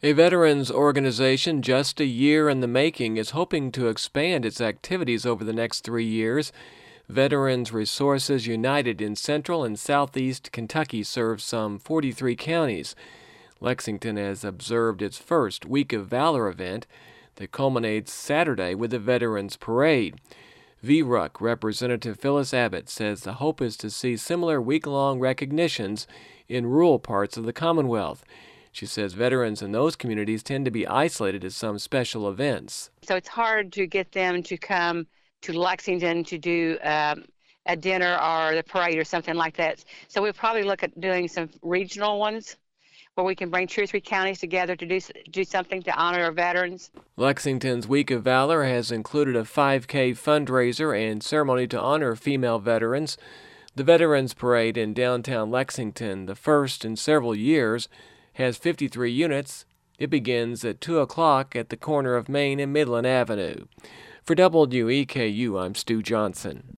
A veterans organization just a year in the making is hoping to expand its activities over the next 3 years. Veterans Resources United in central and southeast Kentucky serves some 43 counties. Lexington has observed its first Week of Valor event that culminates Saturday with a Veterans Parade. VRUC Representative Phyllis Abbott says the hope is to see similar week-long recognitions in rural parts of the Commonwealth. She says veterans in those communities tend to be isolated at some special events. So it's hard to get them to come to Lexington to do a dinner or the parade or something like that. So we'll probably look at doing some regional ones where we can bring 2 or 3 counties together to do something to honor our veterans. Lexington's Week of Valor has included a 5K fundraiser and ceremony to honor female veterans. The Veterans Parade in downtown Lexington, the first in several years, has 53 units. It begins at 2 o'clock at the corner of Main and Midland Avenue. For WEKU, I'm Stu Johnson.